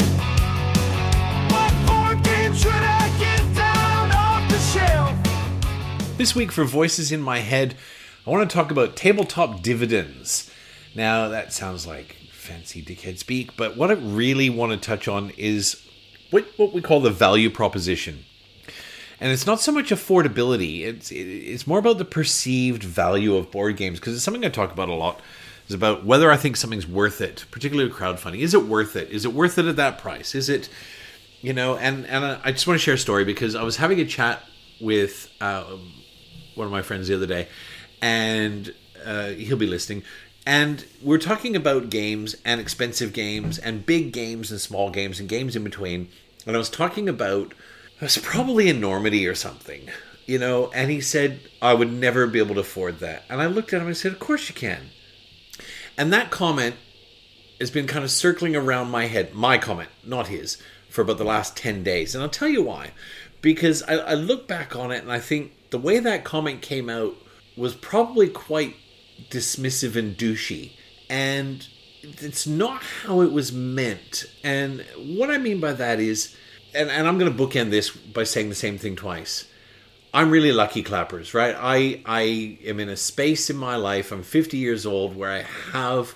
What board game should I get down off the shelf? This week for Voices in My Head, I want to talk about tabletop dividends. Now, that sounds like fancy dickhead speak, but what I really want to touch on is what we call the value proposition. And it's not so much affordability, it's more about the perceived value of board games, because it's something I talk about a lot. It's about whether I think something's worth it, particularly crowdfunding. Is it worth it? Is it worth it at that price? Is it, and I just want to share a story, because I was having a chat with one of my friends the other day, and he'll be listening. And we're talking about games and expensive games and big games and small games and games in between. And I was talking about, it was probably enormity or something, and he said, I would never be able to afford that. And I looked at him and I said, of course you can. And that comment has been kind of circling around my head, my comment, not his, for about the last 10 days. And I'll tell you why. Because I look back on it and I think the way that comment came out was probably quite dismissive and douchey, and it's not how it was meant. And what I mean by that is, and I'm going to bookend this by saying the same thing twice. I'm really lucky, clappers, right? I am in a space in my life, I'm 50 years old, where I have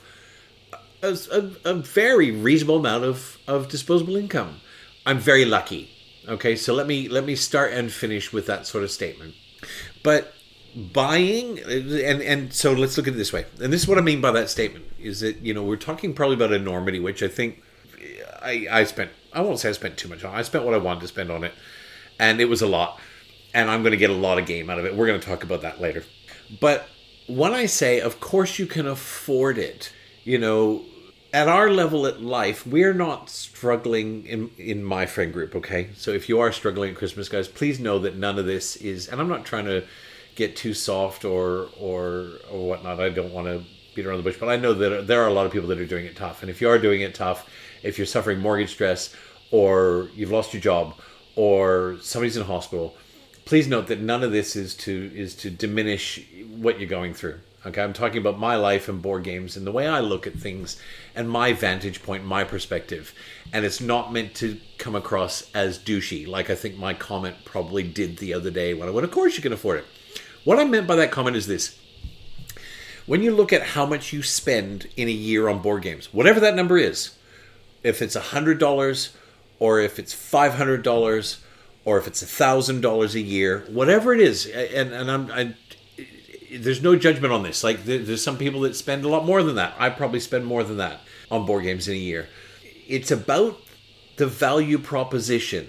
a very reasonable amount of disposable income. I'm very lucky. Okay, so let me start and finish with that sort of statement. But buying, and so let's look at it this way. And this is what I mean by that statement, is that, we're talking probably about enormity, which I think I spent, I won't say I spent too much on. I spent what I wanted to spend on it, and it was a lot. And I'm going to get a lot of game out of it. We're going to talk about that later. But when I say, of course you can afford it, at our level at life, we're not struggling in my friend group, okay? So if you are struggling at Christmas, guys, please know that none of this is, and I'm not trying to get too soft or whatnot. I don't want to beat around the bush, but I know that there are a lot of people that are doing it tough. And if you are doing it tough, if you're suffering mortgage stress, or you've lost your job, or somebody's in hospital, please note that none of this is to diminish what you're going through. Okay, I'm talking about my life and board games and the way I look at things and my vantage point, my perspective. And it's not meant to come across as douchey, like I think my comment probably did the other day when I went, of course you can afford it. What I meant by that comment is this. When you look at how much you spend in a year on board games, whatever that number is, if it's $100 or if it's $500 or if it's $1,000 a year, whatever it is, and there's no judgment on this. Like, there's some people that spend a lot more than that. I probably spend more than that on board games in a year. It's about the value proposition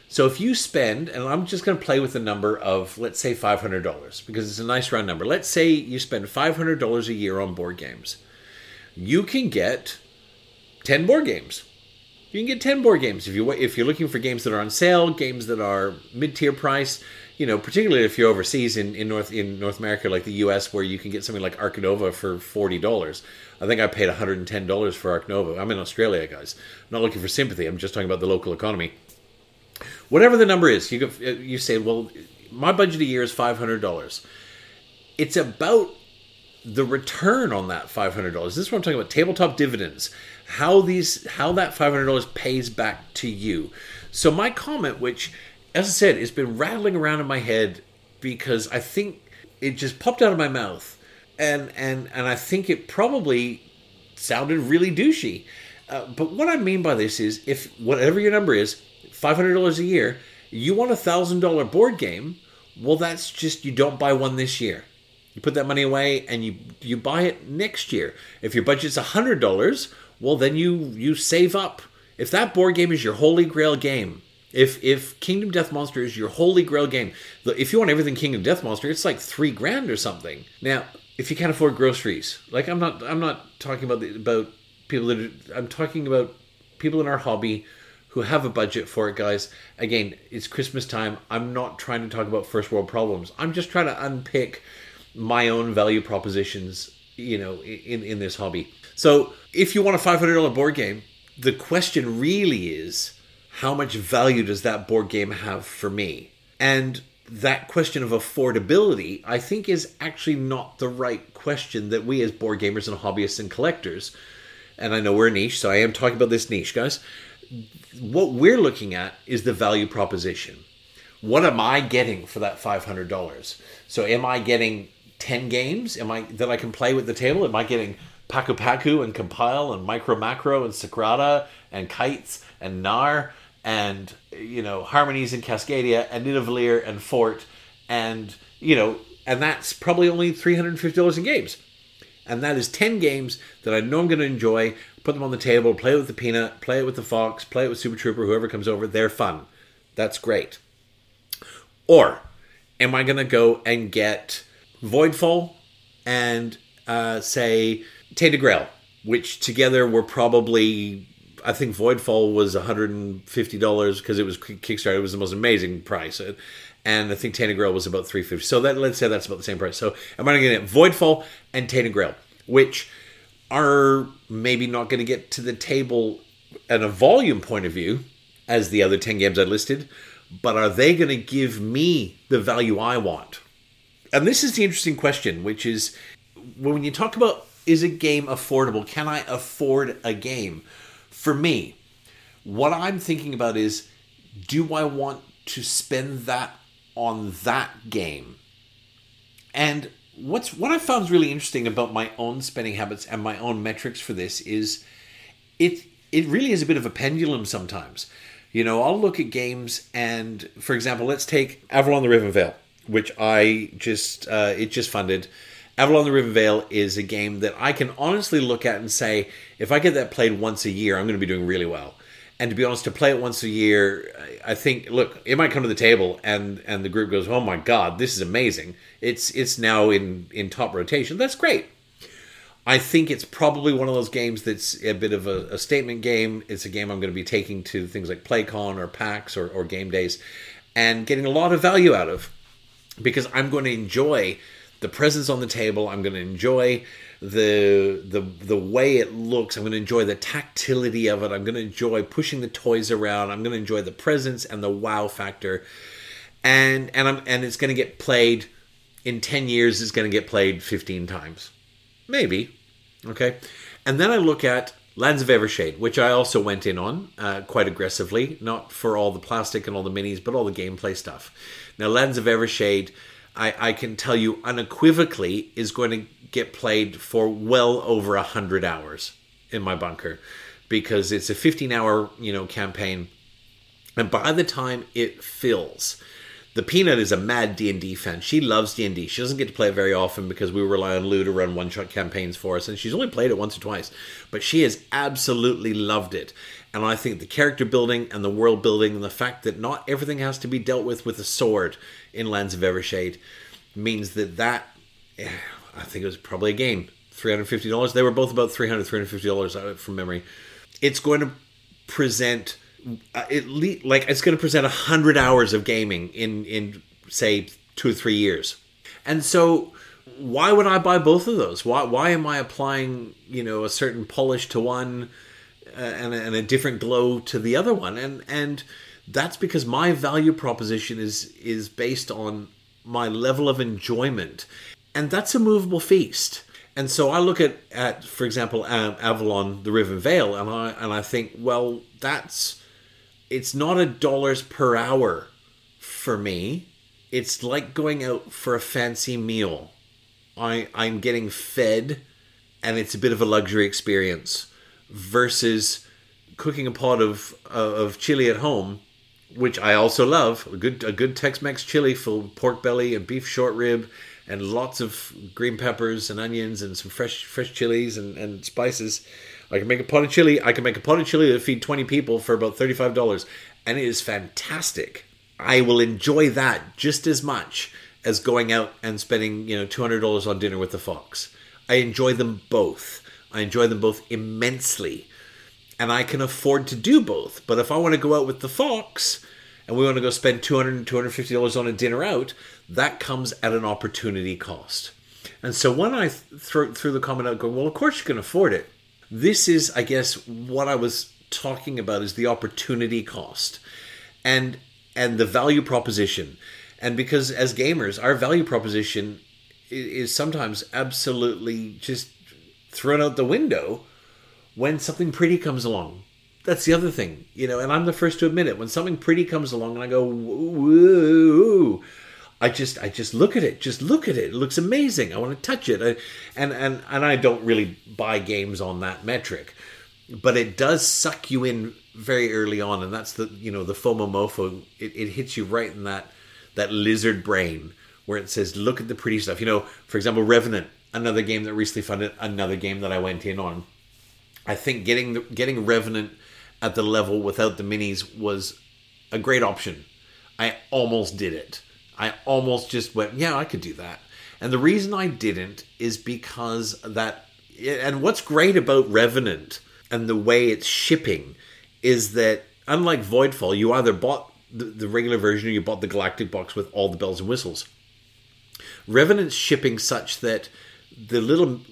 So if you spend, and I'm just going to play with the number of, let's say $500, because it's a nice round number. Let's say you spend $500 a year on board games. You can get 10 board games. You can get 10 board games if you're looking for games that are on sale, games that are mid-tier price. Particularly if you're overseas in North America, like the US, where you can get something like Ark Nova for $40. I think I paid $110 for Ark Nova. I'm in Australia, guys. I'm not looking for sympathy. I'm just talking about the local economy. Whatever the number is, you say, well, my budget a year is $500. It's about the return on that $500. This is what I'm talking about. Tabletop dividends. How that $500 pays back to you. So my comment, which, as I said, it's been rattling around in my head because I think it just popped out of my mouth, and I think it probably sounded really douchey. But what I mean by this is, if whatever your number is, $500 a year, you want a $1,000 board game, well, that's just, you don't buy one this year. You put that money away and you buy it next year. If your budget's $100, well, then you save up. If that board game is your holy grail game, if Kingdom Death Monster is your holy grail game, if you want everything Kingdom Death Monster, it's like $3,000 or something. Now, if you can't afford groceries, like I'm not talking about people that I'm talking about people in our hobby who have a budget for it, guys. Again, it's Christmas time. I'm not trying to talk about first world problems. I'm just trying to unpick my own value propositions, in this hobby. So if you want a $500 board game, the question really is, how much value does that board game have for me? And that question of affordability, I think, is actually not the right question that we as board gamers and hobbyists and collectors, and I know we're a niche, so I am talking about this niche, guys. What we're looking at is the value proposition. What am I getting for that $500? So am I getting 10 games that I can play with the table? Am I getting Paku Paku and Compile and Micro Macro and Socrata and Kites and Nar and Harmonies and Cascadia and Nidavellir and Fort and that's probably only $350 in games. And that is 10 games that I know I'm going to enjoy, put them on the table, play it with the Peanut, play it with the Fox, play it with Super Trooper, whoever comes over. They're fun. That's great. Or am I going to go and get Voidfall and, say, Tainted Grail, which together were probably, I think Voidfall was $150 because it was Kickstarter. It was the most amazing price. And I think Tainted Grail was about $350. So let's say that's about the same price. So I'm going to get Voidfall and Tainted Grail, which are maybe not going to get to the table at a volume point of view as the other 10 games I listed, but are they going to give me the value I want? And this is the interesting question, which is, when you talk about, is a game affordable? Can I afford a game? For me, what I'm thinking about is, do I want to spend that on that game? And what I found is really interesting about my own spending habits and my own metrics for this is it really is a bit of a pendulum sometimes. I'll look at games and, for example, let's take Avalon the Riven Vale, which I just funded. Avalon the Riven Vale is a game that I can honestly look at and say, if I get that played once a year, I'm going to be doing really well. And to be honest, to play it once a year, I think, look, it might come to the table and the group goes, oh my God, this is amazing. It's now in top rotation. That's great. I think it's probably one of those games that's a bit of a statement game. It's a game I'm going to be taking to things like PlayCon or PAX or game days and getting a lot of value out of, because I'm going to enjoy the presence on the table. I'm going to enjoy the way it looks. I'm going to enjoy the tactility of it. I'm going to enjoy pushing the toys around. I'm going to enjoy the presence and the wow factor. And it's going to get played in 10 years. It's going to get played 15 times, maybe. Okay, and then I look at Lands of Evershade, which I also went in on quite aggressively, not for all the plastic and all the minis, but all the gameplay stuff. Now, Lands of Evershade, I can tell you unequivocally, is going to get played for well over 100 hours in my bunker, because it's a 15-hour campaign, and by the time it fills, The Peanut is a mad D&D fan. She loves D&D. She doesn't get to play it very often because we rely on Lou to run one-shot campaigns for us, and she's only played it once or twice. But she has absolutely loved it. And I think the character building and the world building and the fact that not everything has to be dealt with a sword in Lands of Evershade means that I think it was probably, again, $350. They were both about $350 from memory. It's going to present... it's going to present 100 hours of gaming in say 2 or 3 years. And so why would I buy both of those? Why am I applying, a certain polish to one and a different glow to the other one? And that's because my value proposition is based on my level of enjoyment, and that's a movable feast. And so I look at for example, Avalon, the Riven Vale, and I think, well, it's not $1 per hour for me. It's like going out for a fancy meal. I'm getting fed, and it's a bit of a luxury experience, versus cooking a pot of chili at home, which I also love. A good Tex-Mex chili full of pork belly and beef short rib and lots of green peppers and onions and some fresh chilies and spices. I can make a pot of chili. I can make a pot of chili that feed 20 people for about $35, and it is fantastic. I will enjoy that just as much as going out and spending, $200 on dinner with the Fox. I enjoy them both. I enjoy them both immensely, and I can afford to do both. But if I want to go out with the Fox and we want to go spend $200, $250 on a dinner out, that comes at an opportunity cost. And so when I threw the comment out going, well, of course you can afford it. This is, I guess, what I was talking about is the opportunity cost and the value proposition. And because as gamers, our value proposition is sometimes absolutely just thrown out the window when something pretty comes along. That's the other thing, and I'm the first to admit it. When something pretty comes along and I go, woo, I just look at it. Just look at it. It looks amazing. I want to touch it. And I don't really buy games on that metric, but it does suck you in very early on, and that's the the FOMO mofo. It hits you right in that lizard brain where it says, look at the pretty stuff. For example, Revenant, another game that recently funded, another game that I went in on. I think getting Revenant at the level without the minis was a great option. I almost did it. I almost just went, yeah, I could do that. And the reason I didn't is because and what's great about Revenant and the way it's shipping is that, unlike Voidfall, you either bought the regular version or you bought the Galactic box with all the bells and whistles. Revenant's shipping such that the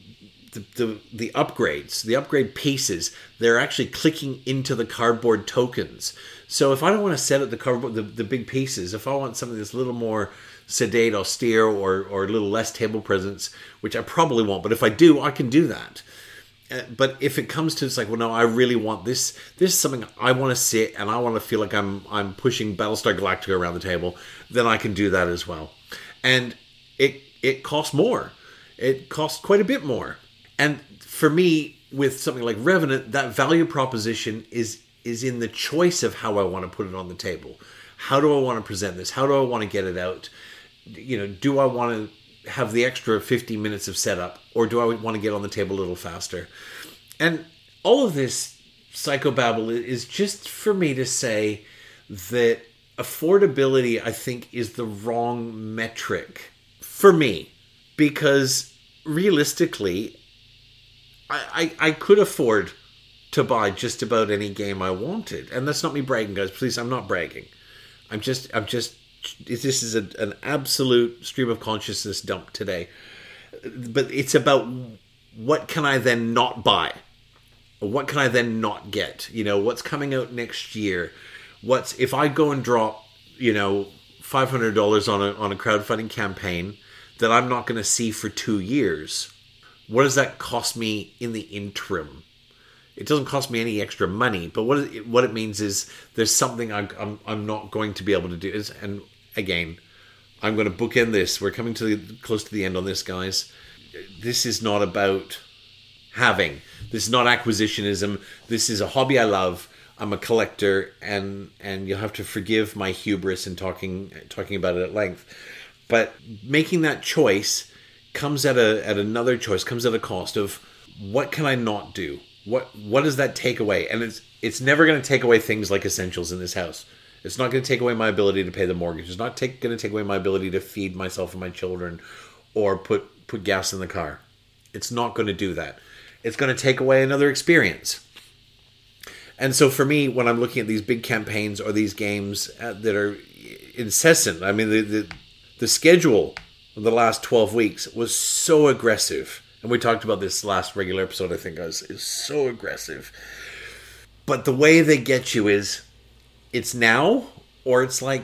upgrades, the upgrade pieces, they're actually clicking into the cardboard tokens. So if I don't want to set up the cardboard, the big pieces, if I want something that's a little more sedate, austere, or a little less table presence, which I probably won't, but if I do, I can do that. But if it comes to, it's like, well, no, I really want this. This is something I want to sit and I want to feel like I'm pushing Battlestar Galactica around the table, then I can do that as well. And it costs more. It costs quite a bit more. And for me, with something like Revenant, that value proposition is in the choice of how I want to put it on the table. How do I want to present this? How do I want to get it out? Do I want to have the extra 50 minutes of setup, or do I want to get on the table a little faster? And all of this psychobabble is just for me to say that affordability, I think, is the wrong metric for me, because realistically, I could afford to buy just about any game I wanted. And that's not me bragging, guys. Please, I'm not bragging. I'm just this is an absolute stream of consciousness dump today. But it's about, what can I then not buy? What can I then not get? What's coming out next year? If I go and drop, $500 on a crowdfunding campaign that I'm not going to see for 2 years, what does that cost me in the interim? It doesn't cost me any extra money, but what it means is there's something I'm not going to be able to do. And again, I'm going to bookend this. We're coming close to the end on this, guys. This is not about having. This is not acquisitionism. This is a hobby I love. I'm a collector, and you'll have to forgive my hubris in talking about it at length. But making that choice comes at another choice, comes at a cost of what can I not do? What does that take away? And it's never going to take away things like essentials in this house. It's not going to take away my ability to pay the mortgage. It's not going to take away my ability to feed myself and my children, or put gas in the car. It's not going to do that. It's going to take away another experience. And so for me, when I'm looking at these big campaigns or these games that are incessant, I mean, the schedule of the last 12 weeks was so aggressive. And we talked about this last regular episode, I think, is so aggressive. But the way they get you is, it's now, or it's like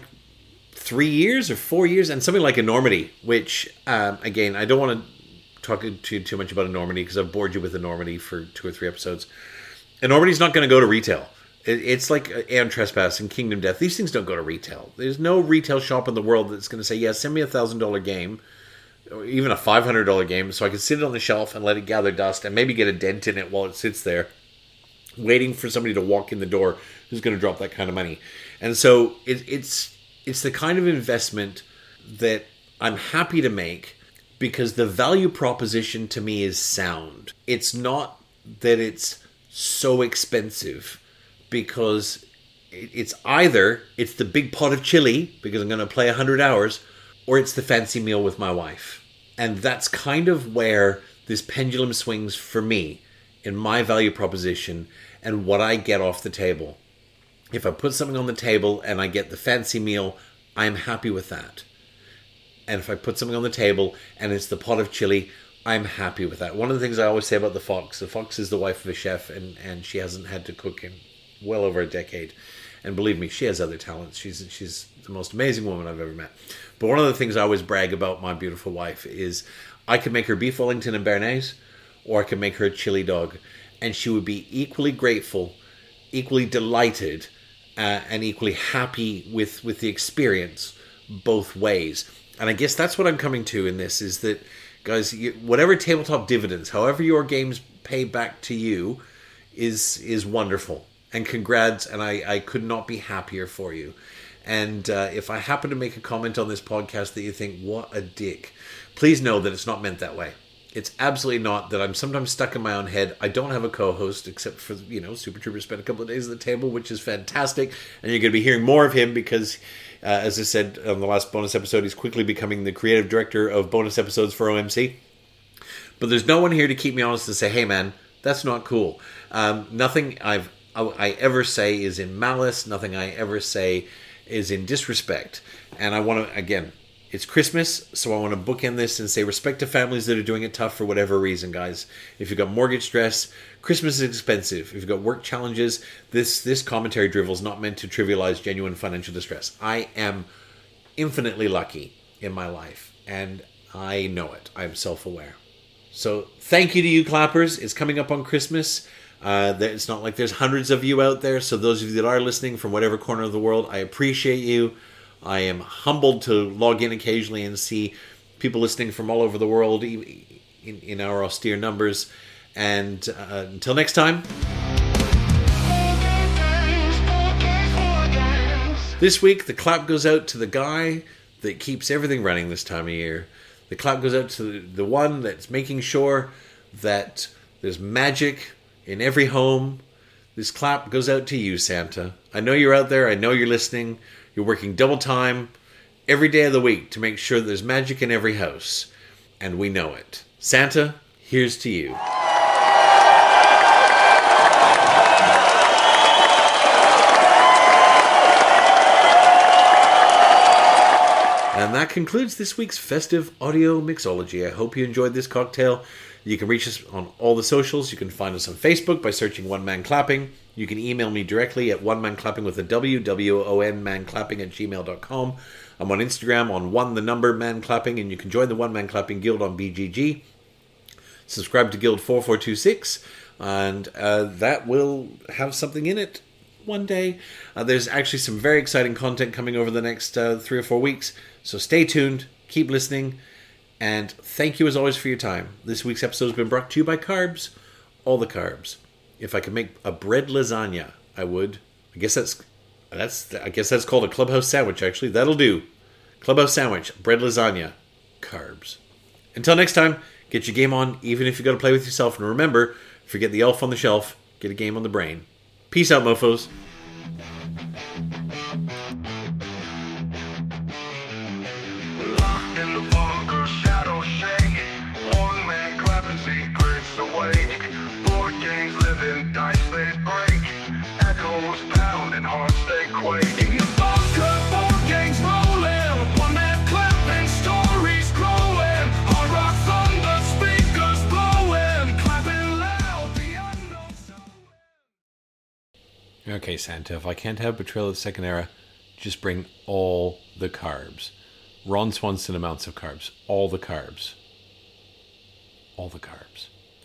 3 years or 4 years, and something like Enormity, which, again, I don't want to talk too much about Enormity because I've bored you with Enormity for 2 or 3 episodes. Enormity's not going to go to retail. It's like Aeon Trespass and Kingdom Death. These things don't go to retail. There's no retail shop in the world that's going to say, yeah, send me a $1,000 game, or even a $500 game, so I can sit it on the shelf and let it gather dust and maybe get a dent in it while it sits there, waiting for somebody to walk in the door who's going to drop that kind of money. And so it's the kind of investment that I'm happy to make because the value proposition to me is sound. It's not that it's so expensive, because it's either it's the big pot of chili because I'm going to play 100 hours, or it's the fancy meal with my wife. And that's kind of where this pendulum swings for me in my value proposition and what I get off the table. If I put something on the table and I get the fancy meal, I'm happy with that. And if I put something on the table and it's the pot of chili, I'm happy with that. One of the things I always say about the Fox is the wife of a chef, and she hasn't had to cook in well over a decade. And believe me, she has other talents. She's the most amazing woman I've ever met. But one of the things I always brag about my beautiful wife is I could make her beef Wellington and Béarnaise, or I could make her a chili dog, and she would be equally grateful, equally delighted, and equally happy with the experience both ways. And I guess that's what I'm coming to in this, is that, guys, whatever tabletop dividends, however your games pay back to you, is wonderful. And congrats, and I could not be happier for you. And if I happen to make a comment on this podcast that you think, what a dick, please know that it's not meant that way. It's absolutely not, that I'm sometimes stuck in my own head. I don't have a co-host, except for, Super Trooper spent a couple of days at the table, which is fantastic. And you're going to be hearing more of him because, as I said on the last bonus episode, he's quickly becoming the creative director of bonus episodes for OMC. But there's no one here to keep me honest and say, hey man, that's not cool. Nothing I ever say is in malice. Nothing I ever say is in disrespect. And I want to, again, it's Christmas, so I want to bookend this and say respect to families that are doing it tough for whatever reason, guys. If you've got mortgage stress, Christmas is expensive. If you've got work challenges, this commentary drivel is not meant to trivialize genuine financial distress. I am infinitely lucky in my life, and I know it. I'm self-aware. So thank you to you clappers. It's coming up on Christmas. It's not like there's hundreds of you out there, so those of you that are listening from whatever corner of the world, I appreciate you. I am humbled to log in occasionally and see people listening from all over the world in our austere numbers. And until next time, this week the clap goes out to the guy that keeps everything running this time of year. The clap goes out to the one that's making sure that there's magic in every home. This clap goes out to you, Santa. I know you're out there. I know you're listening. You're working double time every day of the week to make sure there's magic in every house. And we know it. Santa, here's to you. And that concludes this week's festive audio mixology. I hope you enjoyed this cocktail. You can reach us on all the socials. You can find us on Facebook by searching One Man Clapping. You can email me directly at onemanclapping with a W, W-O-N, manclapping@gmail.com. I'm on Instagram on #manclapping, and you can join the One Man Clapping Guild on BGG. Subscribe to Guild 4426, and that will have something in it one day. There's actually some very exciting content coming over the next 3 or 4 weeks, so stay tuned, keep listening, and thank you as always for your time. This week's episode has been brought to you by Carbs, all the carbs. If I could make a bread lasagna I would. I guess that's called a clubhouse sandwich. Actually, that'll do. Clubhouse sandwich, bread lasagna, carbs. Until next time, get your game on, even if you got to play with yourself. And remember, forget the elf on the shelf. Get a game on the brain. Peace out, mofos. Locked in the bunker, shadows shake. One man clapping secrets awake. Board games living, dice they break. Echoes pounding, hearts they quake. In the bunker, board games rolling. One man clapping, stories growing. Hard rock thunder, speakers blowing. Clapping loud, the unknown sound. Okay, Santa, if I can't have Betrayal of the Second Era, just bring all the carbs. Ron Swanson amounts of carbs. All the carbs. All the carbs.